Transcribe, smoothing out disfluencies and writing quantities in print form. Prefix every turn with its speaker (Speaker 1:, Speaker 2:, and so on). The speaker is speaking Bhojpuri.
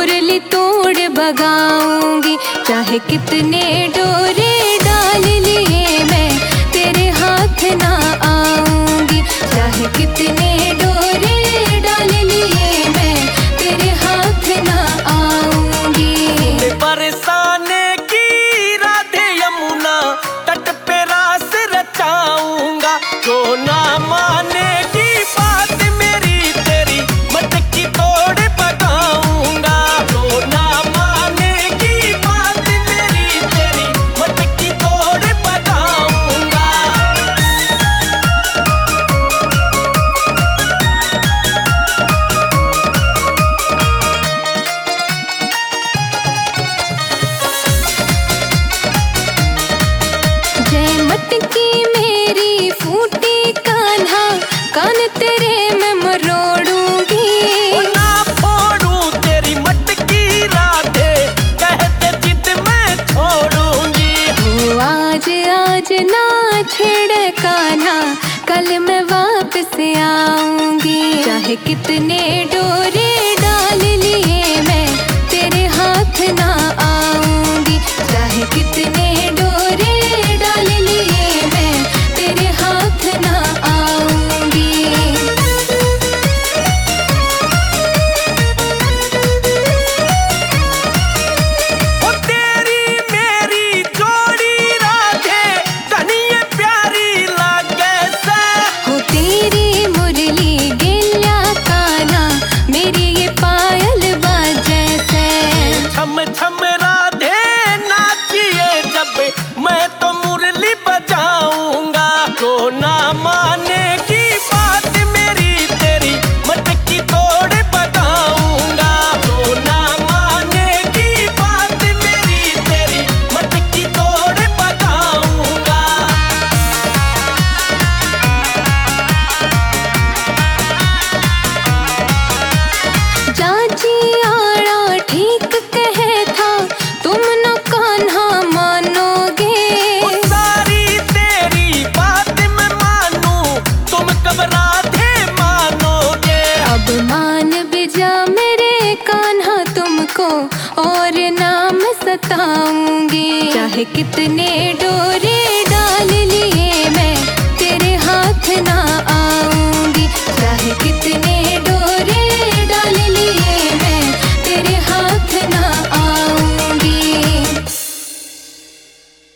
Speaker 1: मुरली तोड़ भगाऊंगी। चाहे कितने डोरे डाल लिए मैं तेरे हाथ ना आऊंगी। चाहे कितने डोरे डाल लिए मैं तेरे हाथ ना आऊंगी।
Speaker 2: बरसाने की राधे यमुना तट पे रास रचाऊंगा। जो ना मानेगी बात मेरी तेरी मटकी तोड़ भगाऊंगा। जो ना मानेगी बात मेरी तेरी मटकी तोड़ भगाऊंगा।
Speaker 1: जय मटकी मेरी फूटी कान्हा, कान तेरे मैं मरोड़ूंगी।
Speaker 2: ना फोड़ूं तेरी मटकी राधे कहते जिद मैं छोड़ूंगी।
Speaker 1: ओ आज आज ना छेड़ कान्हा, कल मैं वापस आऊंगी। चाहे कितने डोरे डाल लिए मैं तेरे हाथ ना आऊंगी। चाहे कितने डोरे डाल लिए मैं तेरे हाथ ना आऊंगी।
Speaker 2: ओ तेरी मेरी जोड़ी राधे तनिए प्यारी लागे से।
Speaker 1: हो तेरी मुरली गिल्ला कान्हा, मेरी ये पायल बाजे से।
Speaker 2: छम छम राधे नाचिए जब मैं तो मुरली बजाऊंगा। तो ना मानेगी बात मेरी तेरी मटकी तोड़ भगाऊंगा। तो ना मानेगी बात मेरी तेरी मटकी तोड़ भगाऊंगा।
Speaker 1: चाची आड़ा ठीक कहे था, तुम न कान्हा मानोगे।
Speaker 2: ओ सारी तेरी बात मैं मानूं, तुम कब राधे मानोगे।
Speaker 1: अब मान भी जा मेरे कान्हा तुमको, और नाम सताऊंगी। चाहे कितने डोरे डाल लिए मैं तेरे हाथ ना आऊंगी। चाहे कितने